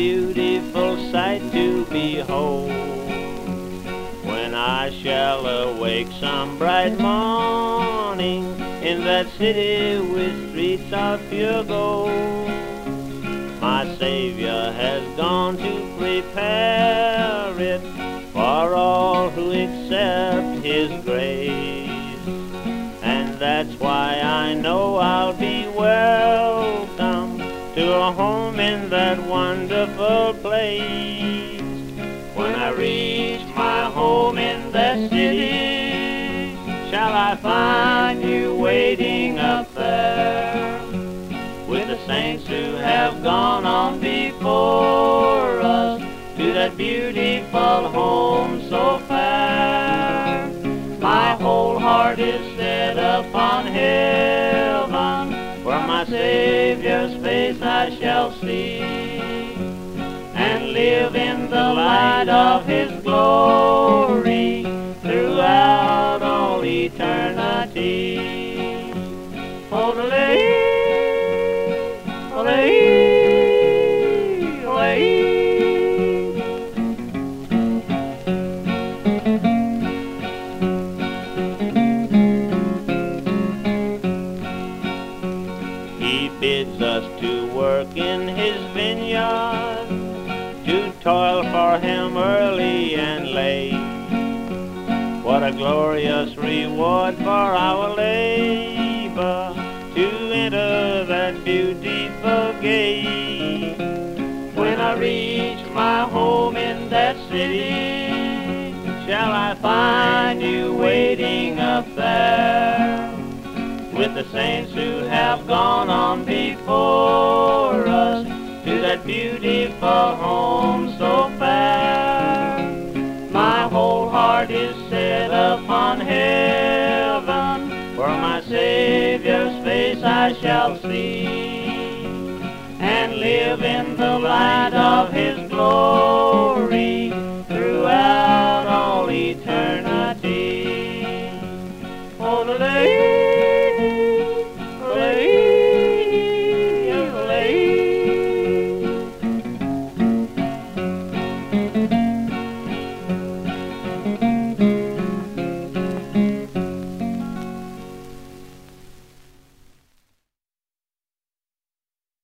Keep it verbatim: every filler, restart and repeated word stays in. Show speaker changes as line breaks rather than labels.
beautiful sight to behold. When I shall awake some bright morning in that city with streets of pure gold, my Savior has gone to prepare it for all who accept His grace. And that's why I know I'll be welcome to a home in that wonderful place. When I reach my home in that city, shall I find you waiting up there with the saints who have gone on before us to that beautiful home so fair. My whole heart is set upon heaven, where my Savior's face I shall see, and live in the light of His glory throughout all eternity. Ole, ole, ole. He bids us to work in His vineyard, to toil for Him early and late. What a glorious reward for our labor, to enter that beautiful gate. When I reach my home in that city, shall I find you waiting up there with the saints who have gone on before us to that beautiful home so fair. My whole heart is set upon heaven, where my Savior's face I shall see, and live in the light of His